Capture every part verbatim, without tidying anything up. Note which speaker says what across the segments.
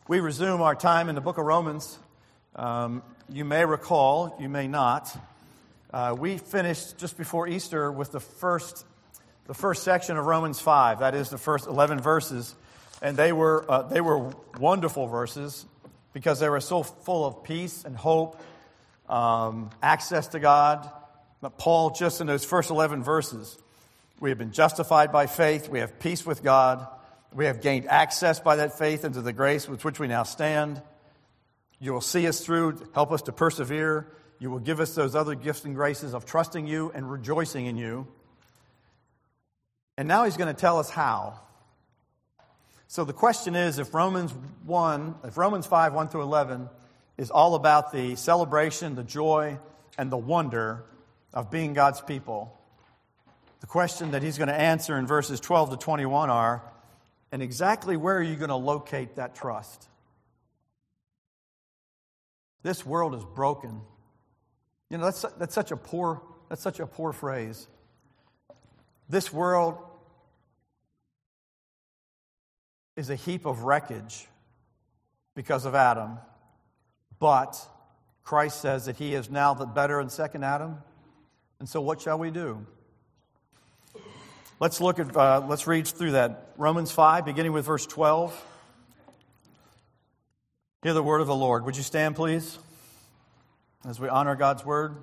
Speaker 1: We resume our time in the book of Romans. Um, you may recall, you may not. Uh, we finished just before Easter with the first, the first section of Romans five. That is the first eleven verses, and they were uh, they were wonderful verses because they were so full of peace and hope, um, access to God. But Paul, just in those first eleven verses, we have been justified by faith. We have peace with God. We have gained access by that faith into the grace with which we now stand. You will see us through, help us to persevere. You will give us those other gifts and graces of trusting you and rejoicing in you. And now he's going to tell us how. So the question is, if Romans one, if Romans five, one through eleven is all about the celebration, the joy, and the wonder of being God's people, the question that he's going to answer in verses twelve to twenty-one are, and exactly where are you going to locate that trust? This world is broken. You know, that's that's such a poor that's such a poor phrase. This world is a heap of wreckage because of Adam. But Christ says that he is now the better and second Adam. And so what shall we do? Let's look at, uh, let's read through that. Romans five, beginning with verse twelve. Hear the word of the Lord. Would you stand, please, as we honor God's word?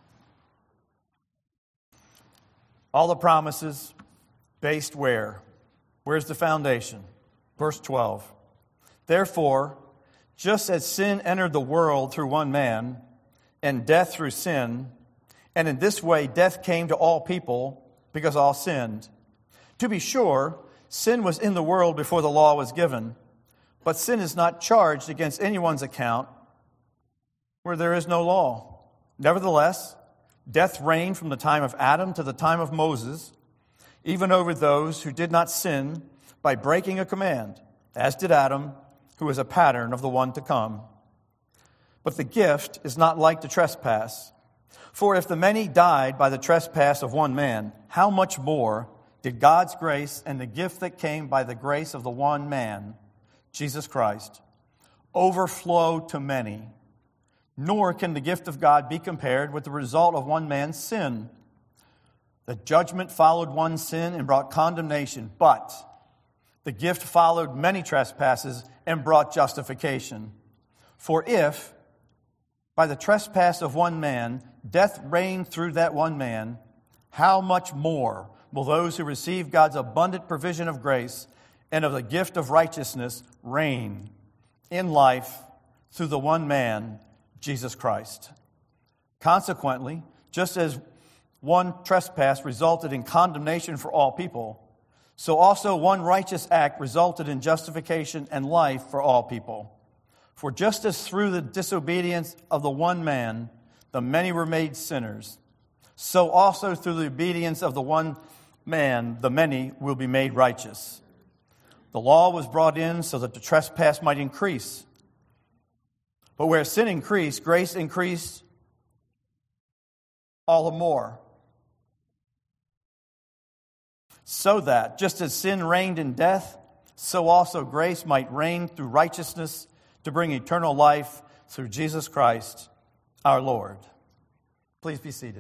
Speaker 1: All the promises based where? Where's the foundation? Verse twelve. Therefore, just as sin entered the world through one man, and death through sin, and in this way death came to all people, because all sinned. To be sure, sin was in the world before the law was given, but sin is not charged against anyone's account where there is no law. Nevertheless, death reigned from the time of Adam to the time of Moses, even over those who did not sin by breaking a command, as did Adam, who is a pattern of the one to come. But the gift is not like the trespass. For if the many died by the trespass of one man, how much more did God's grace and the gift that came by the grace of the one man, Jesus Christ, overflow to many? Nor can the gift of God be compared with the result of one man's sin. The judgment followed one sin and brought condemnation, but the gift followed many trespasses and brought justification. For if, by the trespass of one man, death reigned through that one man, how much more will those who receive God's abundant provision of grace and of the gift of righteousness reign in life through the one man, Jesus Christ? Consequently, just as one trespass resulted in condemnation for all people, so also one righteous act resulted in justification and life for all people. For just as through the disobedience of the one man, the many were made sinners, so also through the obedience of the one man, the many will be made righteous. The law was brought in so that the trespass might increase. But where sin increased, grace increased all the more. So that, just as sin reigned in death, so also grace might reign through righteousness to bring eternal life through Jesus Christ, our Lord. Please be seated.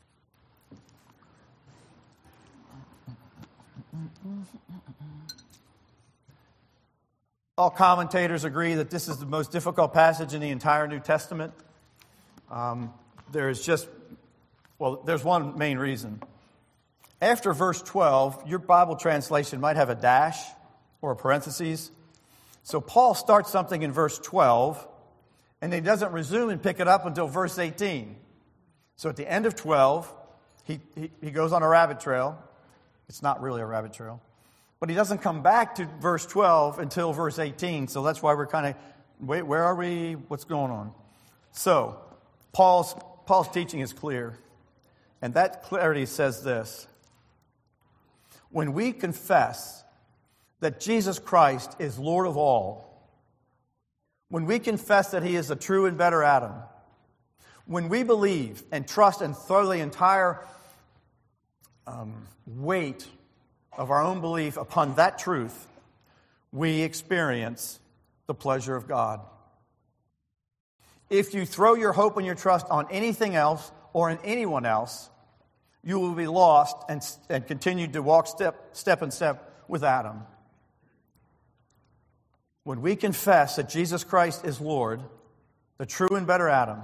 Speaker 1: All commentators agree that this is the most difficult passage in the entire New Testament. Um, there is just, well, there's one main reason. After verse twelve, your Bible translation might have a dash or a parentheses. So Paul starts something in verse twelve, and he doesn't resume and pick it up until verse eighteen. So at the end of twelve, he, he, he goes on a rabbit trail. It's not really a rabbit trail. But he doesn't come back to verse twelve until verse eighteen. So that's why we're kind of, wait, where are we? What's going on? So Paul's, Paul's teaching is clear. And that clarity says this. When we confess that Jesus Christ is Lord of all, when we confess that he is the true and better Adam, when we believe and trust and throw the entire um, weight of our own belief upon that truth, we experience the the pleasure of God. If you throw your hope and your trust on anything else or in anyone else, you will be lost and, and continue to walk step, step in step with Adam. When we confess that Jesus Christ is Lord, the true and better Adam,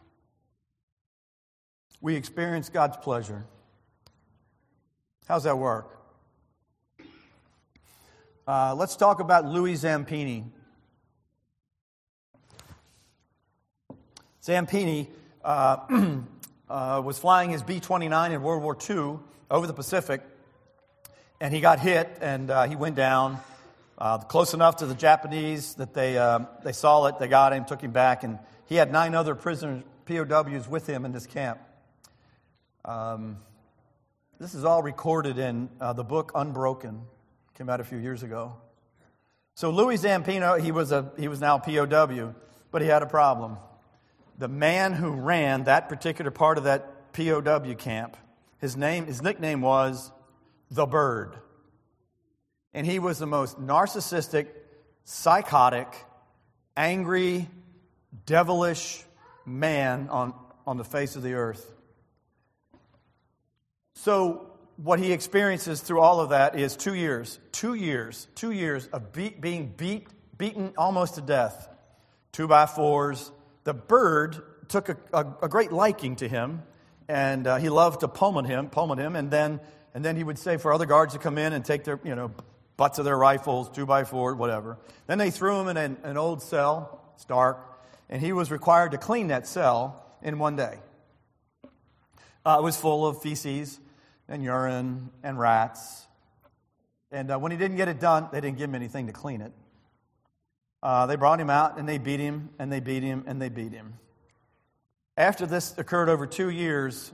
Speaker 1: we experience God's pleasure. How's that work? Uh, let's talk about Louis Zampini. Zampini uh, uh, was flying his B twenty-nine in World War Two over the Pacific, and he got hit, and uh, he went down uh, close enough to the Japanese that they uh, they saw it, they got him, took him back, and he had nine other prisoners, P O Ws, with him in this camp. Um, this is all recorded in uh, the book Unbroken, came out a few years ago. So Louis Zampino, he was a he was now a P O W, but he had a problem. The man who ran that particular part of that P O W camp, his name, his nickname was The Bird. And he was the most narcissistic, psychotic, angry, devilish man on, on the face of the earth. So what he experiences through all of that is two years, two years, two years of beat, being beat, beaten almost to death. Two by fours. The Bird took a, a, a great liking to him, and uh, he loved to pummel him, pummel him, and then and then he would say for other guards to come in and take their, you know, butts of their rifles, two by four, whatever. Then they threw him in an, an old cell. It's dark, and he was required to clean that cell in one day. Uh, it was full of feces and urine and rats, and uh, when he didn't get it done, they didn't give him anything to clean it. Uh, they brought him out, and they beat him, and they beat him, and they beat him. After this occurred over two years,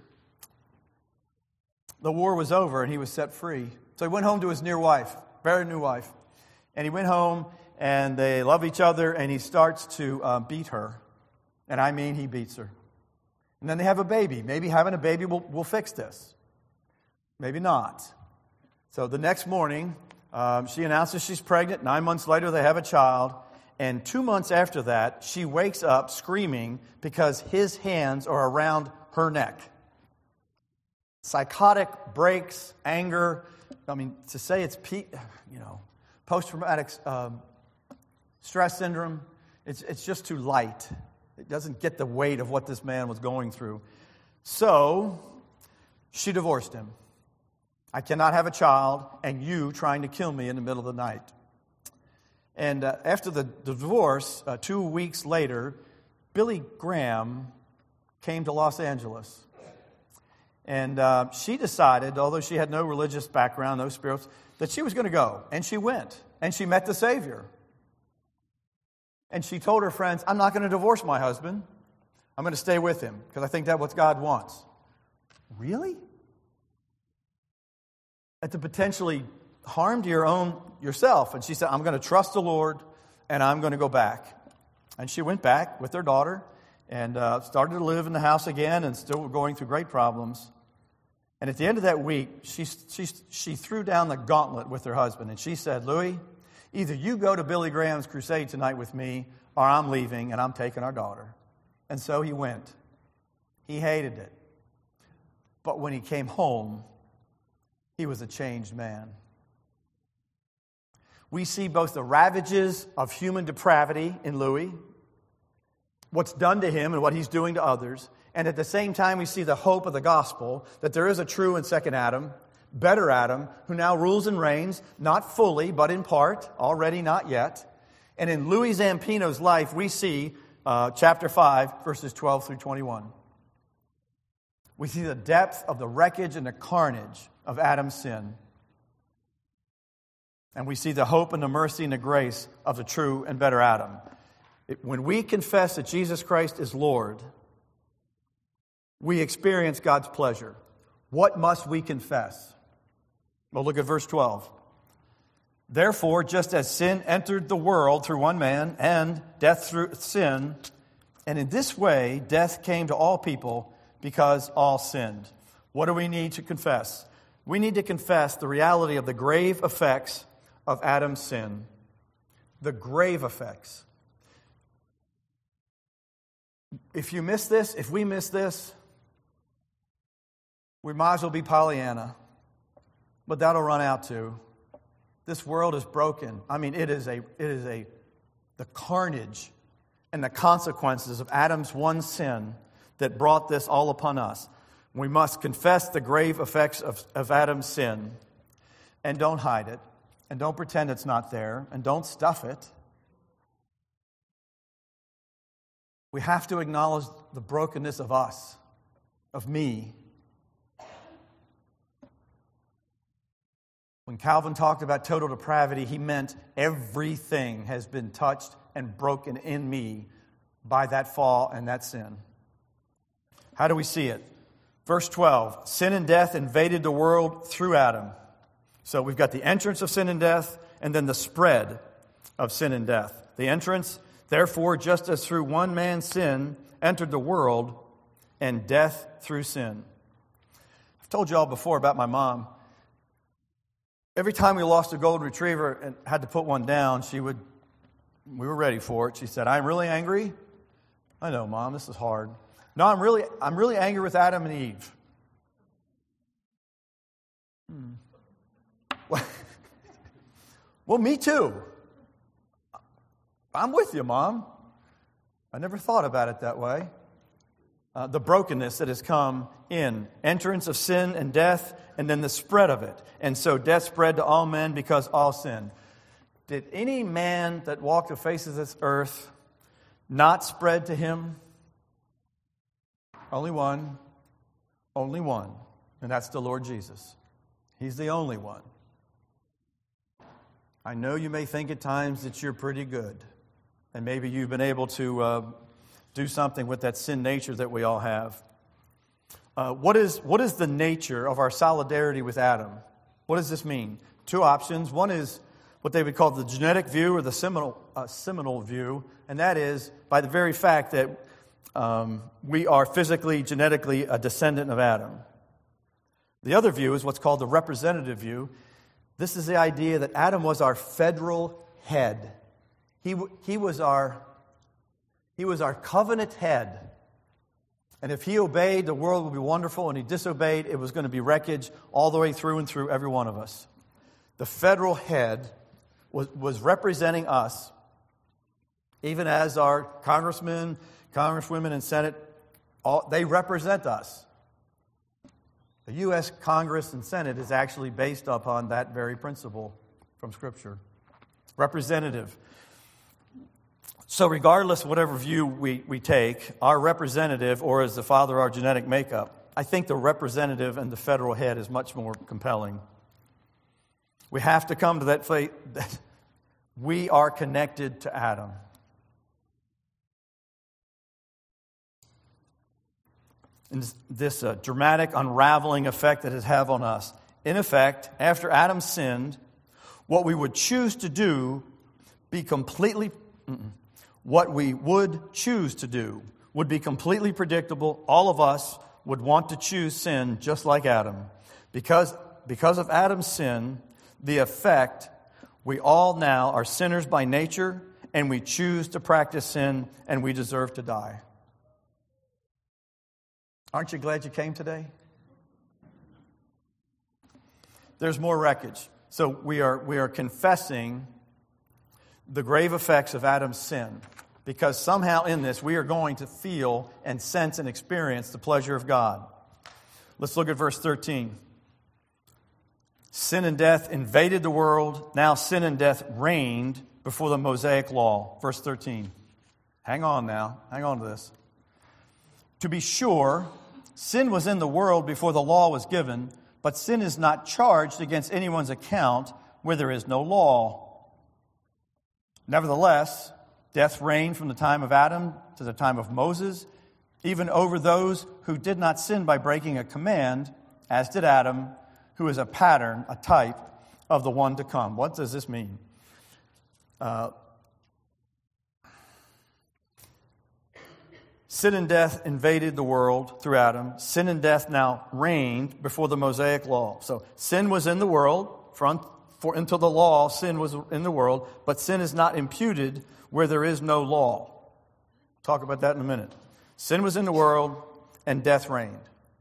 Speaker 1: the war was over, and he was set free. So he went home to his new wife, very new wife. And he went home, and they love each other, and he starts to uh, beat her. And I mean, he beats her. And then they have a baby. Maybe having a baby will, will fix this. Maybe not. So the next morning, um, she announces she's pregnant. Nine months later, they have a child. And two months after that, she wakes up screaming because his hands are around her neck. Psychotic breaks, anger. I mean, to say it's, you know, post-traumatic um, stress syndrome, it's, it's just too light. It doesn't get the weight of what this man was going through. So, she divorced him. I cannot have a child, and you trying to kill me in the middle of the night. And uh, after the divorce, uh, two weeks later, Billy Graham came to Los Angeles. And uh, she decided, although she had no religious background, no spirits, that she was going to go. And she went. And she met the Savior. And she told her friends, I'm not going to divorce my husband. I'm going to stay with him because I think that's what God wants. Really? At the potentially harm to your own yourself. And she said, I'm going to trust the Lord, and I'm going to go back. And she went back with their daughter and uh, started to live in the house again and still going through great problems. And at the end of that week, she, she, she threw down the gauntlet with her husband. And she said, Louis, either you go to Billy Graham's crusade tonight with me, or I'm leaving and I'm taking our daughter. And so he went. He hated it. But when he came home, he was a changed man. We see both the ravages of human depravity in Louis, what's done to him and what he's doing to others, and at the same time we see the hope of the gospel that there is a true and second Adam, better Adam, who now rules and reigns, not fully, but in part, already not yet. And in Louis Zampino's life, we see uh, chapter five, verses twelve through twenty-one. We see the depth of the wreckage and the carnage of Adam's sin. And we see the hope and the mercy and the grace of the true and better Adam. It, when we confess that Jesus Christ is Lord, we experience God's pleasure. What must we confess? Well, look at verse twelve. Therefore, just as sin entered the world through one man, and death through sin, and in this way death came to all people because all sinned. What do we need to confess? We need to confess the reality of the grave effects of Adam's sin. The grave effects. If you miss this, if we miss this, we might as well be Pollyanna. But that'll run out too. This world is broken. I mean, it is a, it is a, the carnage and the consequences of Adam's one sin that brought this all upon us. We must confess the grave effects of, of Adam's sin, and don't hide it, and don't pretend it's not there, and don't stuff it. We have to acknowledge the brokenness of us, of me. When Calvin talked about total depravity, he meant everything has been touched and broken in me by that fall and that sin. How do we see it? Verse twelve, sin and death invaded the world through Adam. So we've got the entrance of sin and death, and then the spread of sin and death. The entrance, therefore, just as through one man's sin entered the world, and death through sin. I've told you all before about my mom. Every time we lost a golden retriever and had to put one down, she would, we were ready for it. She said, I'm really angry. I know, Mom, this is hard. No, I'm really, I'm really angry with Adam and Eve. Hmm. Well, me too. I'm with you, Mom. I never thought about it that way. Uh, the brokenness that has come in. Entrance of sin and death, and then the spread of it. And so death spread to all men because all sinned. Did any man that walked the face of this earth not spread to him? Only one. Only one. And that's the Lord Jesus. He's the only one. I know you may think at times that you're pretty good. And maybe you've been able to uh, do something with that sin nature that we all have. Uh, what is what is the nature of our solidarity with Adam? What does this mean? Two options. One is what they would call the genetic view or the seminal, uh, seminal view. And that is by the very fact that um, we are physically, genetically a descendant of Adam. The other view is what's called the representative view. This is the idea that Adam was our federal head. He, he, was our, he was our covenant head. And if he obeyed, the world would be wonderful. And he disobeyed, it was going to be wreckage all the way through and through every one of us. The federal head was, was representing us, even as our congressmen, congresswomen, and Senate, all, they represent us. The U S Congress and Senate is actually based upon that very principle from Scripture. Representative. So regardless of whatever view we, we take, our representative, or as the father, our genetic makeup, I think the representative and the federal head is much more compelling. We have to come to that faith that we are connected to Adam. And this uh, dramatic unraveling effect that it has on us. In effect, after Adam sinned, what we would choose to do be completely... Mm-mm. What we would choose to do would be completely predictable. All of us would want to choose sin just like Adam. Because, because of Adam's sin, the effect, we all now are sinners by nature, and we choose to practice sin, and we deserve to die. Aren't you glad you came today? There's more wreckage. So we are, we are confessing the grave effects of Adam's sin. Because somehow in this, we are going to feel and sense and experience the pleasure of God. Let's look at verse thirteen. Sin and death invaded the world. Now sin and death reigned before the Mosaic law. Verse thirteen. Hang on now. Hang on to this. To be sure, sin was in the world before the law was given, but sin is not charged against anyone's account where there is no law. Nevertheless, death reigned from the time of Adam to the time of Moses, even over those who did not sin by breaking a command, as did Adam, who is a pattern, a type of the one to come. What does this mean? Uh, sin and death invaded the world through Adam. Sin and death now reigned before the Mosaic law. So sin was in the world from, For until the law, sin was in the world, but sin is not imputed where there is no law. Talk about that in a minute. Sin was in the world, and death reigned.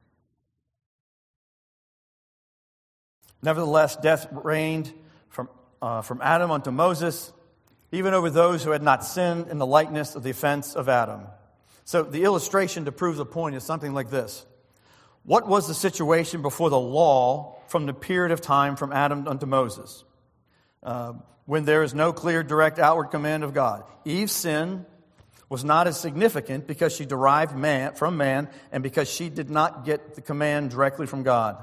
Speaker 1: Nevertheless, death reigned from, uh, from Adam unto Moses, even over those who had not sinned in the likeness of the offense of Adam. So the illustration to prove the point is something like this. What was the situation before the law from the period of time from Adam unto Moses? Uh, when there is no clear, direct, outward command of God. Eve's sin was not as significant because she derived man from man and because she did not get the command directly from God.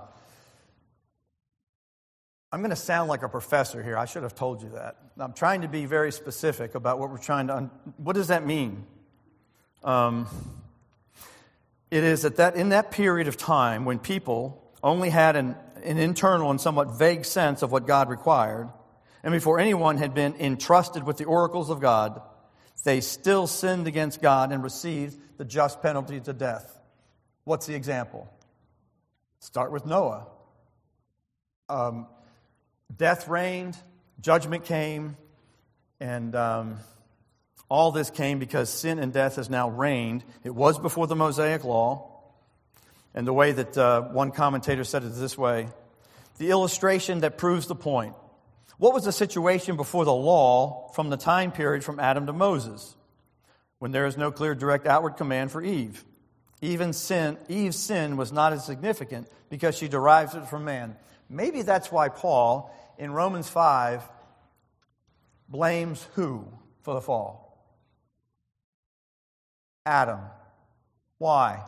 Speaker 1: I'm going to sound like a professor here. I should have told you that. I'm trying to be very specific about what we're trying to... Un- what does that mean? Um, it is that, that in that period of time when people only had an, an internal and somewhat vague sense of what God required, and before anyone had been entrusted with the oracles of God, they still sinned against God and received the just penalty to death. What's the example? Start with Noah. Um... Death reigned, judgment came, and um, all this came because sin and death has now reigned. It was before the Mosaic Law, and the way that uh, one commentator said it this way, the illustration that proves the point. What was the situation before the law from the time period from Adam to Moses, when there is no clear, direct, outward command for Eve? Even sin, Eve's sin was not as significant because she derives it from man. Maybe that's why Paul, in Romans five, blames who for the fall? Adam. Why?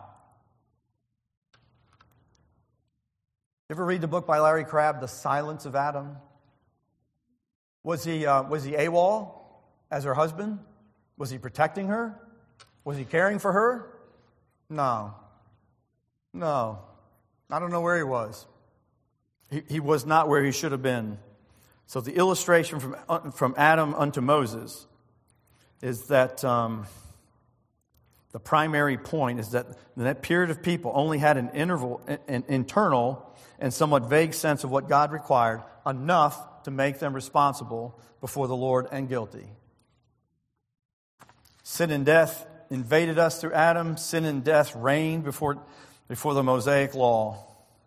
Speaker 1: You ever read the book by Larry Crabb, The Silence of Adam? Was he, uh, was he AWOL as her husband? Was he protecting her? Was he caring for her? No. No. I don't know where he was. He, he was not where he should have been. So the illustration from, from Adam unto Moses is that um, the primary point is that that period of people only had an interval, an internal and somewhat vague sense of what God required, enough to make them responsible before the Lord and guilty. Sin and death invaded us through Adam. Sin and death reigned before, before the Mosaic Law.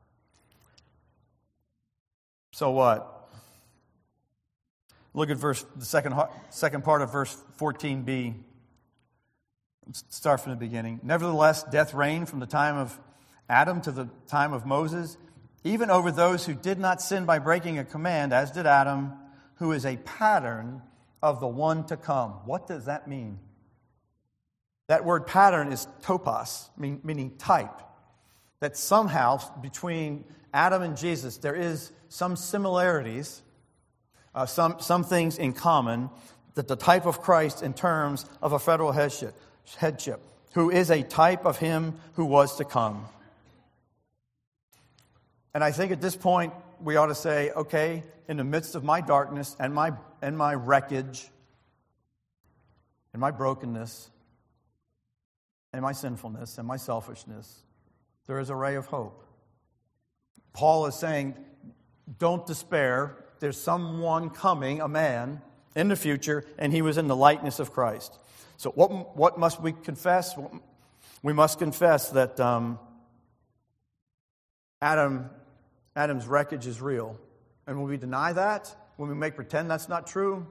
Speaker 1: So what? Look at verse the second second part of verse fourteen b. Let's start from the beginning. Nevertheless, death reigned from the time of Adam to the time of Moses, even over those who did not sin by breaking a command, as did Adam, who is a pattern of the one to come. What does that mean? That word pattern is topos, meaning type. That somehow between Adam and Jesus there is some similarities, uh, some, some things in common, that the type of Christ in terms of a federal headship, headship, who is a type of him who was to come. And I think at this point we ought to say, okay, in the midst of my darkness and my and my wreckage and my brokenness and my sinfulness and my selfishness, there is a ray of hope. Paul is saying, don't despair. There's someone coming, a man, in the future, and he was in the likeness of Christ. So what, what must we confess? We must confess that um, Adam, Adam's wreckage is real. And when we deny that, when we make pretend that's not true,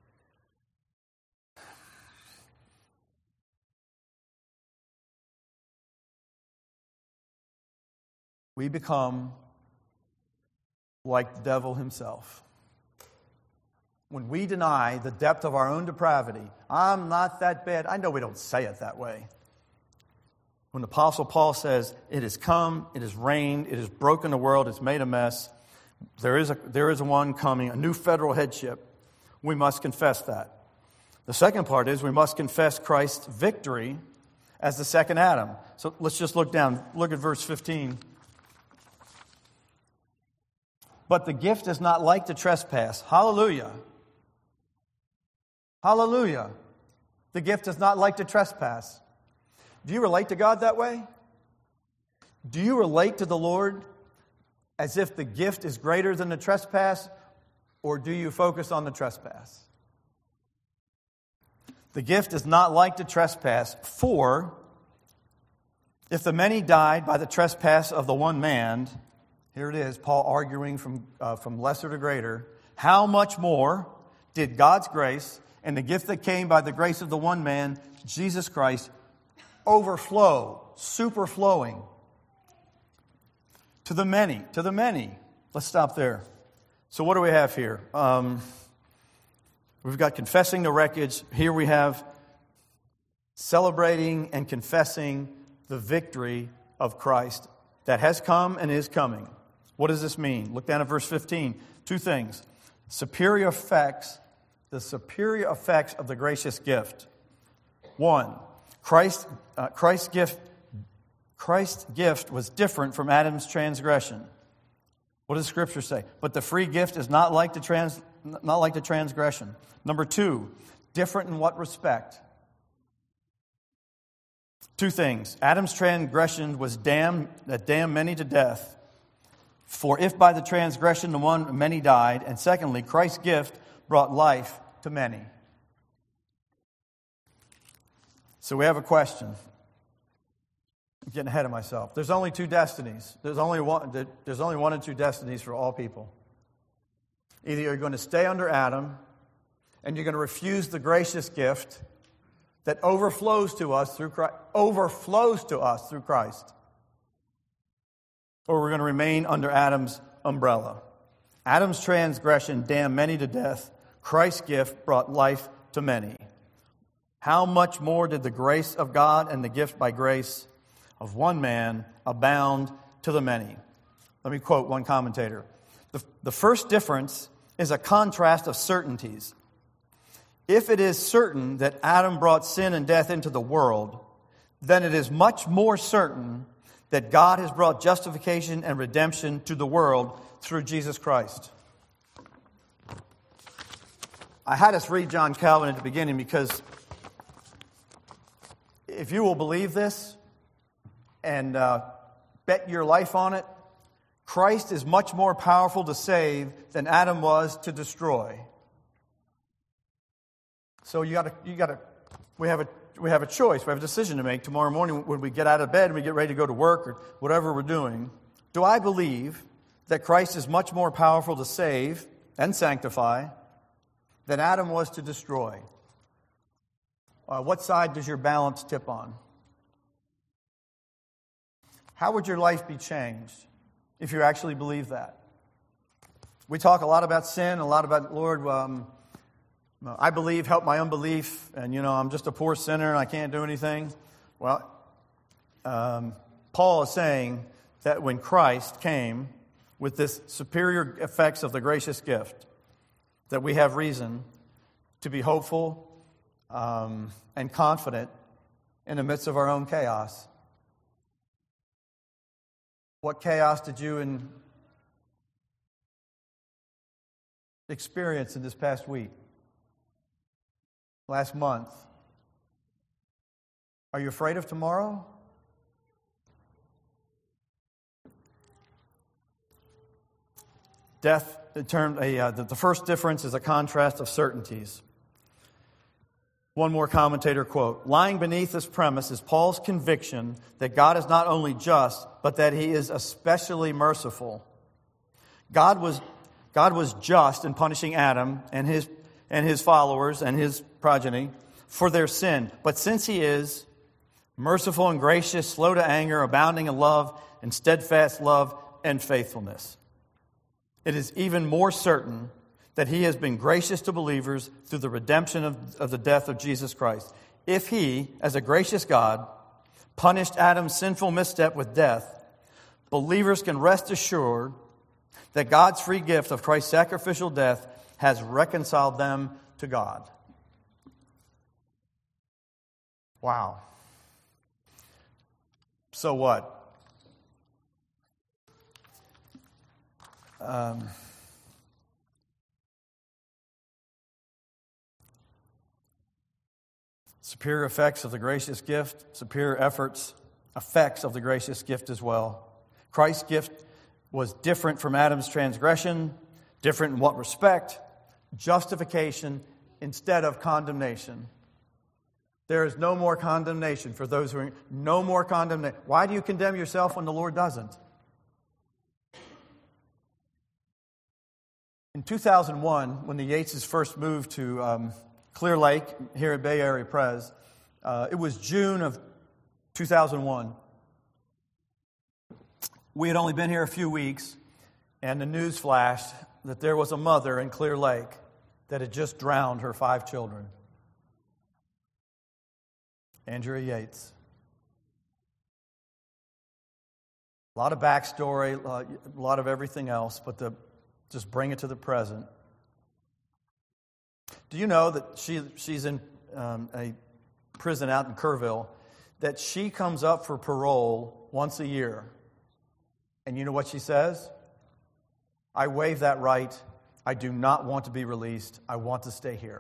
Speaker 1: we become like the devil himself. When we deny the depth of our own depravity, I'm not that bad. I know we don't say it that way. When the Apostle Paul says, it has come, it has reigned, it has broken the world, it's made a mess, there is a, there is a one coming, a new federal headship, we must confess that. The second part is we must confess Christ's victory as the second Adam. So let's just look down. Look at verse fifteen. But the gift is not like the trespass. Hallelujah. Hallelujah. The gift is not like the trespass. Do you relate to God that way? Do you relate to the Lord as if the gift is greater than the trespass? Or do you focus on the trespass? The gift is not like the trespass, for if the many died by the trespass of the one man, here it is, Paul arguing from, uh, from lesser to greater, how much more did God's grace and the gift that came by the grace of the one man, Jesus Christ, overflow, superflowing to the many, to the many. Let's stop there. So what do we have here? Um, we've got confessing the wreckage. Here we have celebrating and confessing the victory of Christ that has come and is coming. What does this mean? Look down at verse fifteen. Two things. Superior effects, the superior effects of the gracious gift. One, Christ, uh, Christ's gift, Christ's gift was different from Adam's transgression. What does Scripture say? But the free gift is not like the trans, not like the transgression. Number two, different in what respect? Two things. Adam's transgression was damned, that damned many to death. For if by the transgression the one many died, and secondly, Christ's gift brought life to many. So we have a question. I'm getting ahead of myself. There's only two destinies. There's only one. There's only one and two destinies for all people. Either you're going to stay under Adam, and you're going to refuse the gracious gift that overflows to us through Christ, overflows to us through Christ, or we're going to remain under Adam's umbrella. Adam's transgression damned many to death. Christ's gift brought life to many. How much more did the grace of God and the gift by grace of one man abound to the many? Let me quote one commentator. The, the first difference is a contrast of certainties. If it is certain that Adam brought sin and death into the world, then it is much more certain that God has brought justification and redemption to the world through Jesus Christ. I had us read John Calvin at the beginning because if you will believe this and uh, bet your life on it, Christ is much more powerful to save than Adam was to destroy. So you got to, you got to. We have a, we have a choice. We have a decision to make tomorrow morning when we get out of bed and we get ready to go to work or whatever we're doing. Do I believe that Christ is much more powerful to save and sanctify than Adam was to destroy? Uh, what side does your balance tip on? How would your life be changed if you actually believe that? We talk a lot about sin, a lot about, Lord, um, I believe, help my unbelief, and, you know, I'm just a poor sinner and I can't do anything. Well, um, Paul is saying that when Christ came with this superior effects of the gracious gift, that we have reason to be hopeful um, and confident in the midst of our own chaos. What chaos did you in, experience in this past week? Last month? Are you afraid of tomorrow? Death, in term, a, uh, the, the first difference is a contrast of certainties. One more commentator quote, lying beneath this premise is Paul's conviction that God is not only just, but that he is especially merciful. God was, God was just in punishing Adam and his and his followers and his progeny for their sin. But since he is merciful and gracious, slow to anger, abounding in love and steadfast love and faithfulness, it is even more certain that he has been gracious to believers through the redemption of, of the death of Jesus Christ. If he, as a gracious God, punished Adam's sinful misstep with death, believers can rest assured that God's free gift of Christ's sacrificial death has reconciled them to God. Wow. So what? Um, superior effects of the gracious gift, superior efforts, effects of the gracious gift as well. Christ's gift was different from Adam's transgression. Different in what respect? Justification instead of condemnation. There is no more condemnation for those who are, no more condemnation. Why do you condemn yourself when the Lord doesn't? In two thousand one, when the Yateses first moved to um, Clear Lake here at Bay Area Pres, uh, it was June of two thousand one. We had only been here a few weeks, and the news flashed that there was a mother in Clear Lake that had just drowned her five children. Andrea Yates. A lot of backstory, a lot of everything else, but the, just bring it to the present. Do you know that she she's in um, a prison out in Kerrville, that she comes up for parole once a year? And you know what she says? I waive that right. I do not want to be released. I want to stay here.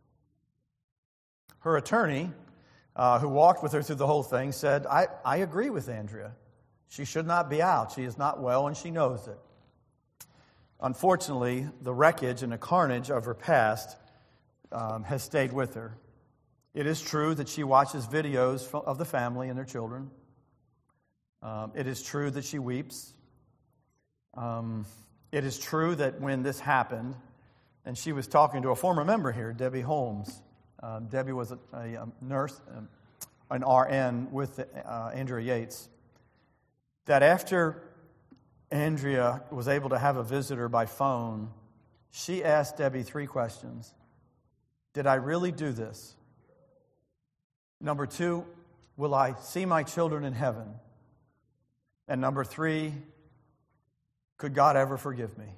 Speaker 1: Her attorney, uh, who walked with her through the whole thing, said, I, I agree with Andrea. She should not be out. She is not well, and she knows it. Unfortunately, the wreckage and the carnage of her past um, has stayed with her. It is true that she watches videos of the family and their children. Um, it is true that she weeps. Um, it is true that when this happened, and she was talking to a former member here, Debbie Holmes. Um, Debbie was a, a, a nurse, um, an R N with uh, Andrea Yates. That after Andrea was able to have a visitor by phone, she asked Debbie three questions. Did I really do this? Number two, will I see my children in heaven? And number three, could God ever forgive me?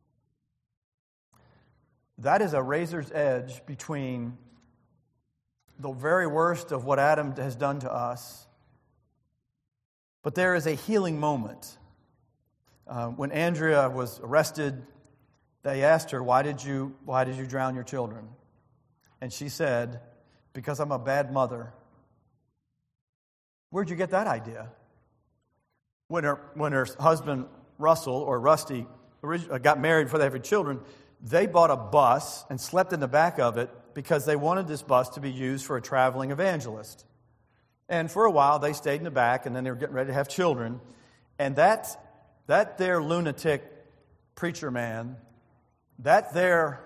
Speaker 1: That is a razor's edge between the very worst of what Adam has done to us. But there is a healing moment. Uh, when Andrea was arrested, they asked her, why did you, why did you drown your children? And she said, because I'm a bad mother. Where'd you get that idea? When her, when her husband, Russell, or Rusty, got married before they had children, they bought a bus and slept in the back of it because they wanted this bus to be used for a traveling evangelist. And for a while, they stayed in the back, and then they were getting ready to have children. And that, that there lunatic preacher man, that there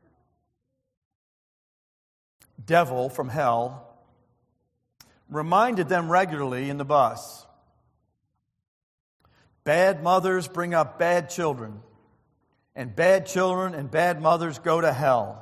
Speaker 1: devil from hell, reminded them regularly in the bus, bad mothers bring up bad children, and bad children and bad mothers go to hell.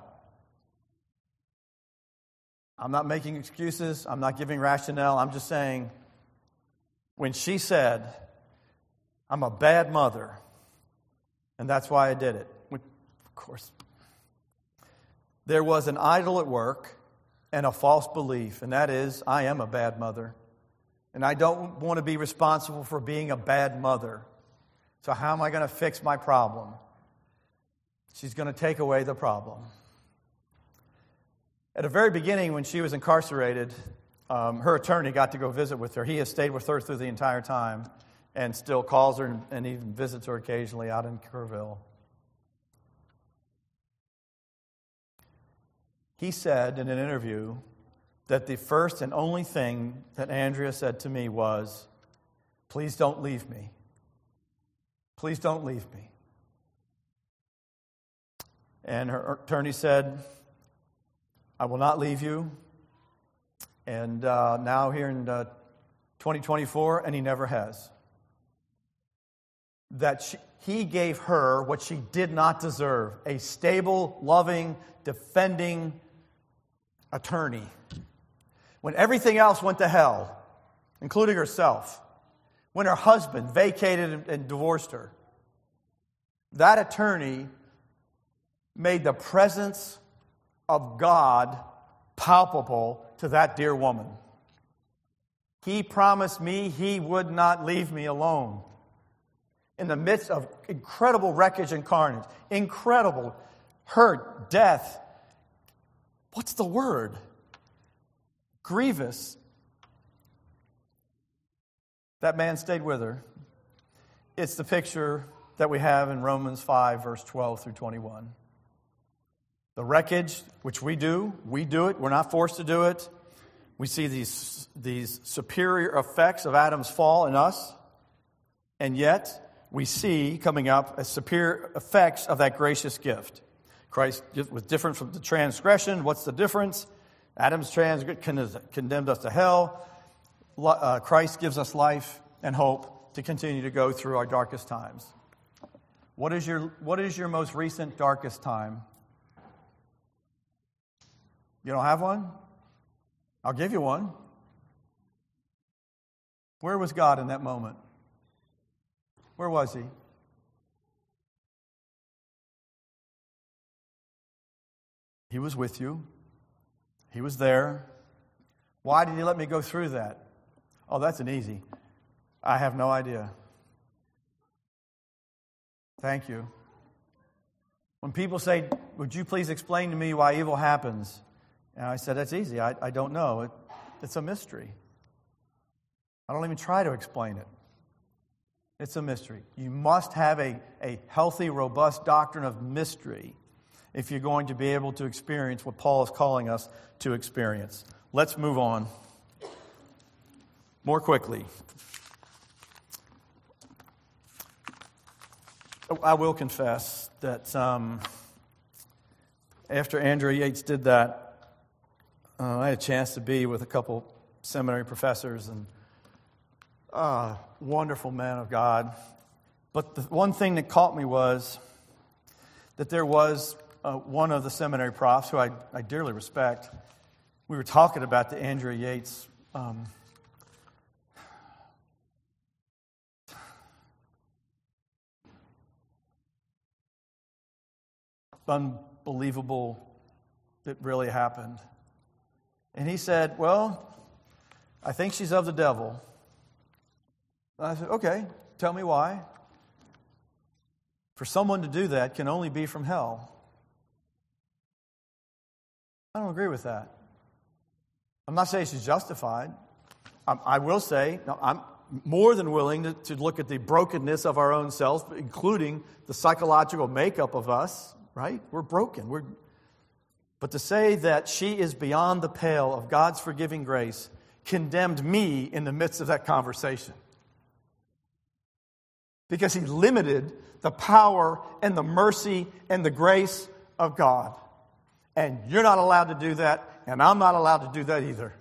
Speaker 1: I'm not making excuses. I'm not giving rationale. I'm just saying, when she said, I'm a bad mother, and that's why I did it. Of course, there was an idol at work and a false belief, and that is, I am a bad mother. And I don't want to be responsible for being a bad mother. So how am I going to fix my problem? She's going to take away the problem. At the very beginning, when she was incarcerated, um, her attorney got to go visit with her. He has stayed with her through the entire time and still calls her and, and even visits her occasionally out in Kerrville. He said in an interview that the first and only thing that Andrea said to me was, please don't leave me. Please don't leave me. And her attorney said, I will not leave you. And uh, now here in uh, twenty twenty-four, and he never has. That she, he gave her what she did not deserve, a stable, loving, defending attorney. When everything else went to hell, including herself, when her husband vacated and, and divorced her, that attorney made the presence of God palpable to that dear woman. He promised me he would not leave me alone. In the midst of incredible wreckage and carnage, incredible hurt, death, what's the word? Grievous. That man stayed with her. It's the picture that we have in Romans five, verse twelve through twenty-one. The wreckage, which we do, we do it. We're not forced to do it. We see these, these superior effects of Adam's fall in us. And yet, we see coming up as superior effects of that gracious gift. Christ was different from the transgression. What's the difference? Adam's transgression condemned us to hell. Uh, Christ gives us life and hope to continue to go through our darkest times. What is your, what is your most recent darkest time? You don't have one? I'll give you one. Where was God in that moment? Where was He? He was with you. He was there. Why did He let me go through that? Oh, that's an easy. I have no idea. Thank you. When people say, would you please explain to me why evil happens? And I said, that's easy. I, I don't know. It, it's a mystery. I don't even try to explain it. It's a mystery. You must have a, a healthy, robust doctrine of mystery if you're going to be able to experience what Paul is calling us to experience. Let's move on more quickly. I will confess that um, after Andrea Yates did that, uh, I had a chance to be with a couple seminary professors and uh, wonderful men of God. But the one thing that caught me was that there was uh, one of the seminary profs who I, I dearly respect. We were talking about the Andrea Yates um, unbelievable that really happened. And he said, well, I think she's of the devil. And I said, okay, tell me why. For someone to do that can only be from hell. I don't agree with that. I'm not saying she's justified. I, I will say, no, I'm more than willing to, to look at the brokenness of our own selves, including the psychological makeup of us, right? We're broken. We're, but to say that she is beyond the pale of God's forgiving grace condemned me in the midst of that conversation. Because he limited the power and the mercy and the grace of God. And you're not allowed to do that, and I'm not allowed to do that either.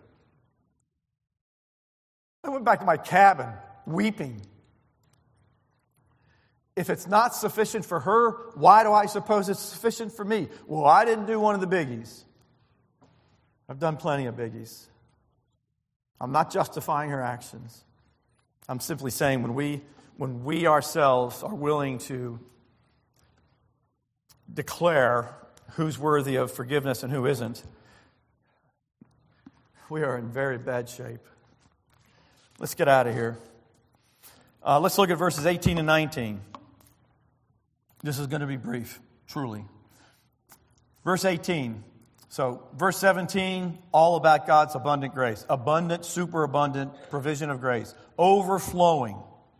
Speaker 1: I went back to my cabin, weeping. If it's not sufficient for her, why do I suppose it's sufficient for me? Well, I didn't do one of the biggies. I've done plenty of biggies. I'm not justifying her actions. I'm simply saying when we, when we ourselves are willing to declare who's worthy of forgiveness and who isn't, we are in very bad shape. Let's get out of here. Uh, let's look at verses eighteen and nineteen. This is going to be brief, truly. Verse eighteen. So, verse seventeen, all about God's abundant grace. Abundant, superabundant provision of grace. Overflowing.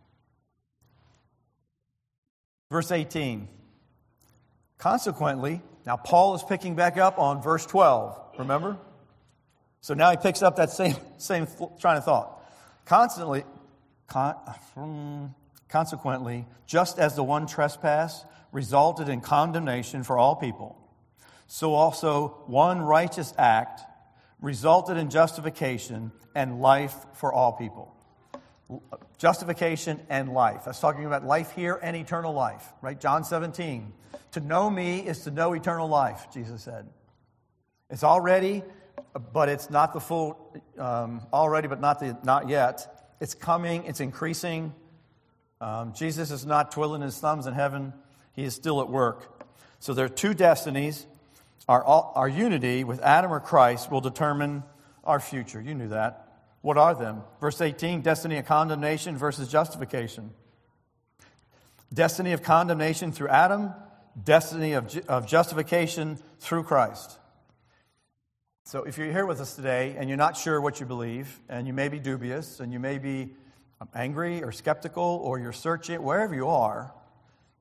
Speaker 1: Verse eighteen. Consequently, now Paul is picking back up on verse twelve. Remember? So now he picks up that same, same train of thought. Constantly, con, consequently, just as the one trespass resulted in condemnation for all people, so also one righteous act resulted in justification and life for all people. Justification and life. That's talking about life here and eternal life, right? John seventeen. To know me is to know eternal life, Jesus said. It's already, but it's not the full, um, already, but not the not yet. It's coming, it's increasing. Um, Jesus is not twiddling his thumbs in heaven. He is still at work. So there are two destinies. Our, our unity with Adam or Christ will determine our future. You knew that. What are them? Verse eighteen, destiny of condemnation versus justification. Destiny of condemnation through Adam, destiny of, of justification through Christ. So if you're here with us today and you're not sure what you believe, and you may be dubious, and you may be angry or skeptical, or you're searching, wherever you are,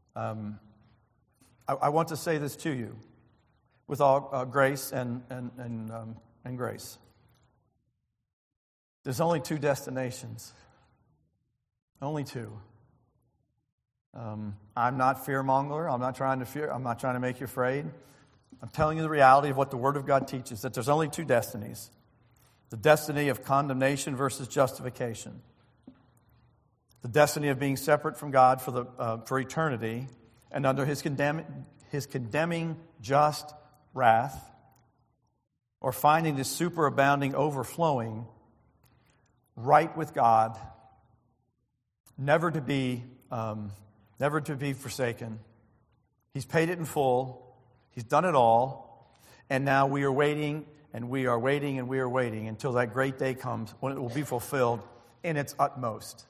Speaker 1: Um, I, I want to say this to you with all uh, grace and, and, and, um, and grace. There's only two destinations. Only two. Um, I'm not fearmonger. I'm not trying to fear. I'm not trying to make you afraid. I'm telling you the reality of what the Word of God teaches, that there's only two destinies. The destiny of condemnation versus justification. The destiny of being separate from God for the uh, for eternity and under His condemn, His condemning just wrath, or finding this superabounding, overflowing right with God, never to be um, never to be forsaken. He's paid it in full. He's done it all, and now we are waiting, and we are waiting, and we are waiting until that great day comes when it will be fulfilled in its utmost.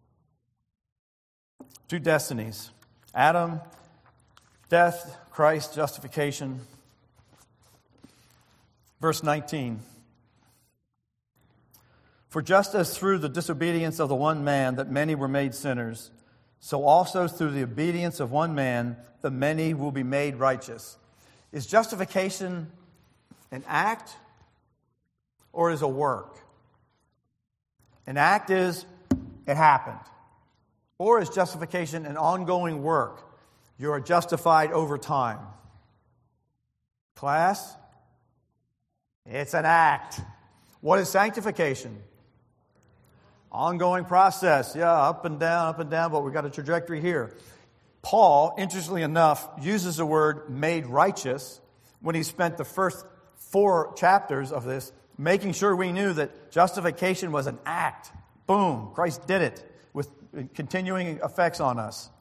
Speaker 1: Two destinies: Adam, death; Christ, justification. Verse nineteen. For just as through the disobedience of the one man that many were made sinners, so also through the obedience of one man the many will be made righteous. Is justification an act or is a work? An act is, it happened. Or is justification an ongoing work? You are justified over time. Class? It's an act. What is sanctification? Ongoing process. Yeah, up and down, up and down, but we've got a trajectory here. Paul, interestingly enough, uses the word made righteous when he spent the first four chapters of this making sure we knew that justification was an act. Boom, Christ did it with continuing effects on us.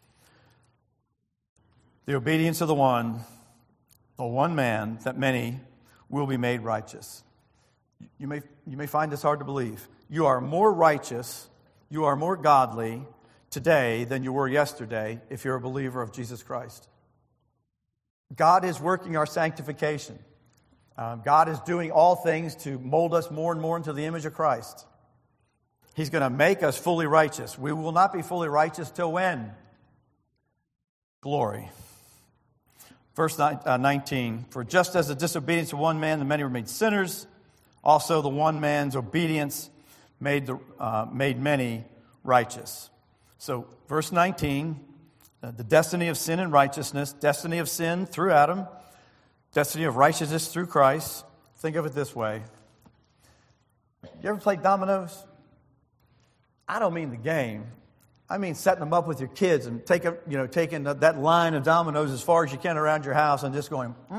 Speaker 1: The obedience of the one, the one man, that many will be made righteous. You may, you may find this hard to believe. You are more righteous, you are more godly today than you were yesterday if you're a believer of Jesus Christ. God is working our sanctification. Um, God is doing all things to mold us more and more into the image of Christ. He's going to make us fully righteous. We will not be fully righteous till when? Glory. Verse nineteen, for just as the disobedience of one man, the many were made sinners, also the one man's obedience made the uh, made many righteous. So, verse nineteen, uh, the destiny of sin and righteousness, destiny of sin through Adam, destiny of righteousness through Christ. Think of it this way. You ever played dominoes? I don't mean the game. I mean setting them up with your kids and take a, you know, taking that line of dominoes as far as you can around your house and just going, mm.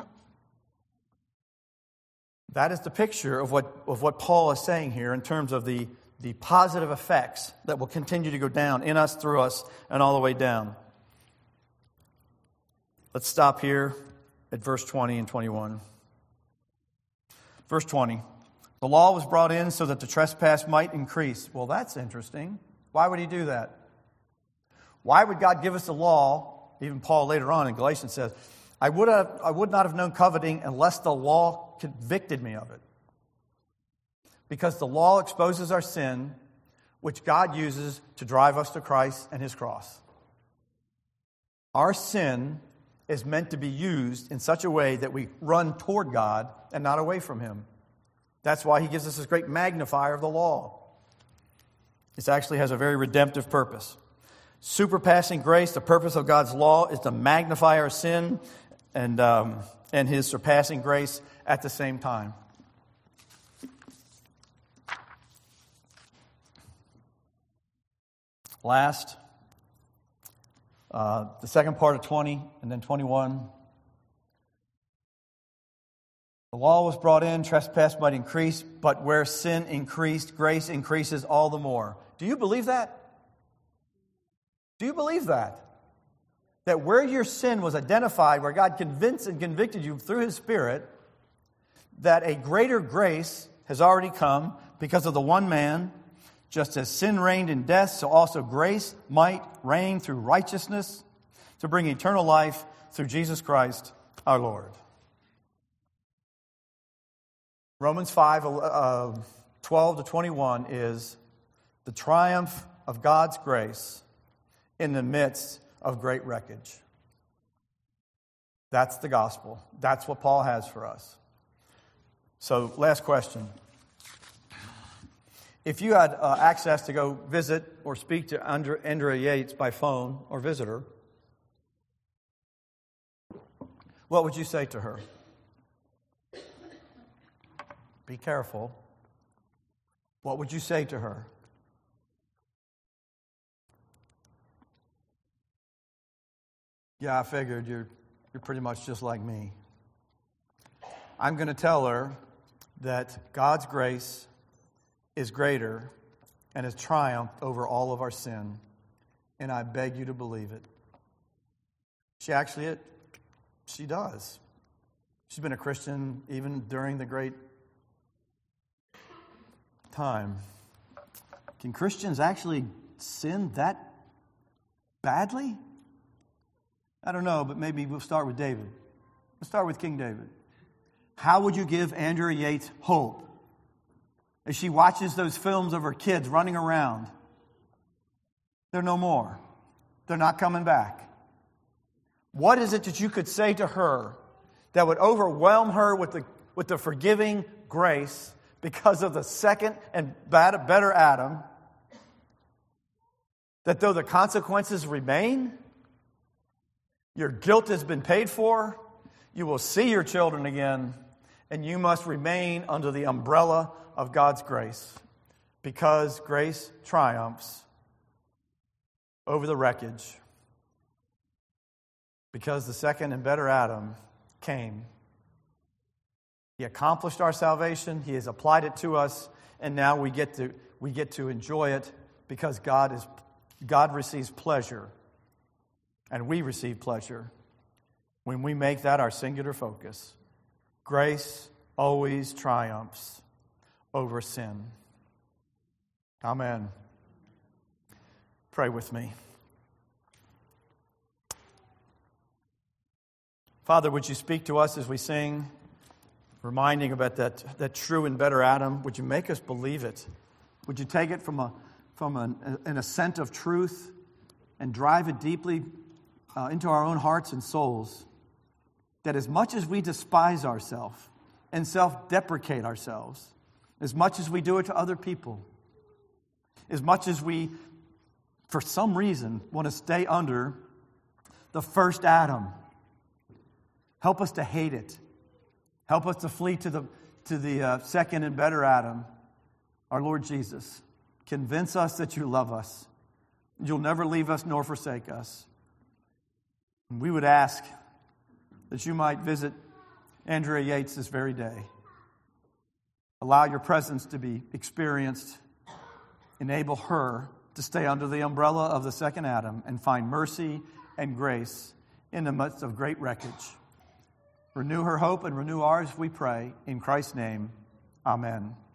Speaker 1: That is the picture of what of what Paul is saying here in terms of the, the positive effects that will continue to go down in us, through us, and all the way down. Let's stop here at verse twenty and twenty-one. Verse twenty. The law was brought in so that the trespass might increase. Well, that's interesting. Why would he do that? Why would God give us the law? Even Paul later on in Galatians says, I would have, I would not have known coveting unless the law convicted me of it. Because the law exposes our sin, which God uses to drive us to Christ and His cross. Our sin is meant to be used in such a way that we run toward God and not away from Him. That's why He gives us this great magnifier of the law. It actually has a very redemptive purpose. Superpassing grace, the purpose of God's law is to magnify our sin and, um, and His surpassing grace at the same time. Last, uh, the second part of twenty and then twenty-one. The law was brought in, trespass might increase, but where sin increased, grace increases all the more. Do you believe that? Do you believe that? That where your sin was identified, where God convinced and convicted you through His Spirit, that a greater grace has already come because of the one man, just as sin reigned in death, so also grace might reign through righteousness to bring eternal life through Jesus Christ our Lord. Romans five, uh, twelve to twenty-one is the triumph of God's grace in the midst of great wreckage. That's the gospel. That's what Paul has for us. So, last question. If you had uh, access to go visit or speak to Andrea, Andrea Yates by phone or visit her, what would you say to her? Be careful. What would you say to her? Yeah, I figured you're you're pretty much just like me. I'm going to tell her that God's grace is greater and has triumphed over all of our sin, and I beg you to believe it. She actually, it, she does. She's been a Christian even during the great time. Can Christians actually sin that badly? I don't know, but maybe we'll start with David. Let's start with King David. How would you give Andrea Yates hope as she watches those films of her kids running around? They're no more. They're not coming back. What is it that you could say to her that would overwhelm her with the, with the forgiving grace because of the second and better Adam, that though the consequences remain, your guilt has been paid for, you will see your children again, and you must remain under the umbrella of God's grace, because grace triumphs over the wreckage, because the second and better Adam came. He accomplished our salvation, He has applied it to us, and now we get to we get to enjoy it because God is God receives pleasure, and we receive pleasure when we make that our singular focus. Grace always triumphs over sin. Amen. Pray with me. Father, would you speak to us as we sing, reminding about that, that true and better Adam? Would you make us believe it? Would you take it from a from an, an ascent of truth and drive it deeply uh, into our own hearts and souls? That as much as we despise ourselves and self-deprecate ourselves, as much as we do it to other people, as much as we, for some reason, want to stay under the first Adam, help us to hate it. Help us to flee to the to the uh, second and better Adam, our Lord Jesus. Convince us that you love us. You'll never leave us nor forsake us. And we would ask that you might visit Andrea Yates this very day. Allow your presence to be experienced. Enable her to stay under the umbrella of the second Adam and find mercy and grace in the midst of great wreckage. Renew her hope and renew ours, we pray. In Christ's name, amen.